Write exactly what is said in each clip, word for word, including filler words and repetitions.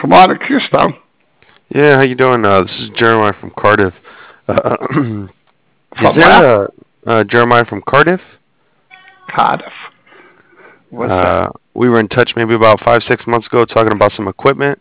Come on, to Keystone. Yeah, how you doing? Uh, this is Jeremiah from Cardiff. Uh, is From where? there a uh, Jeremiah from Cardiff? Cardiff. What's that? Uh, we were in touch maybe about five, six months ago talking about some equipment.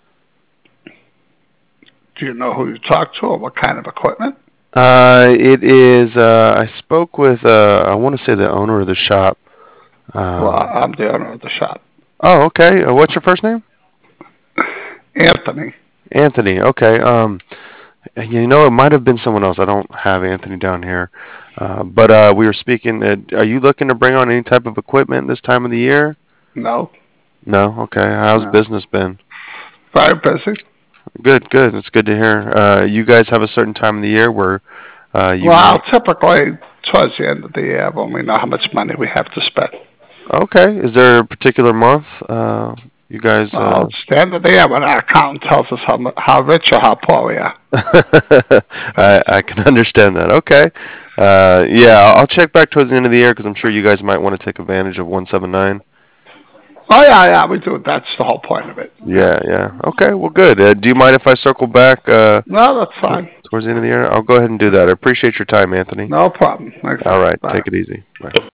Do you know who you talk to or what kind of equipment? Uh, it is. Uh, I spoke with. Uh, I want to say the owner of the shop. Well, Um, I'm the owner of the shop. oh, okay. Uh, what's your first name? Anthony. Anthony. Okay. Um, you know, it might have been someone else. I don't have Anthony down here. Uh, but uh, we were speaking. Uh, are you looking to bring on any type of equipment this time of the year? No. No. Okay. How's No. business been? Very busy. Good. Good. It's good to hear. Uh, you guys have a certain time of the year where uh, you Well, make. typically towards the end of the year when we know how much money we have to spend. Okay. Is there a particular month uh, you guys? Well, Uh, it's the end of the year when our accountant tells us how, mu- how rich or how poor we are. I I can understand that. Okay. Uh, yeah, I'll I'll check back towards the end of the year because I'm sure you guys might want to take advantage of one seven nine. Oh, yeah, yeah, we do. That's the whole point of it. Yeah. Yeah, yeah. Okay, well, good. Uh, do you mind if I circle back uh, No, that's t- fine. towards the end of the year? I'll go ahead and do that. I appreciate your time, Anthony. No problem. Thanks a All lot. right, Bye. take it easy. Bye.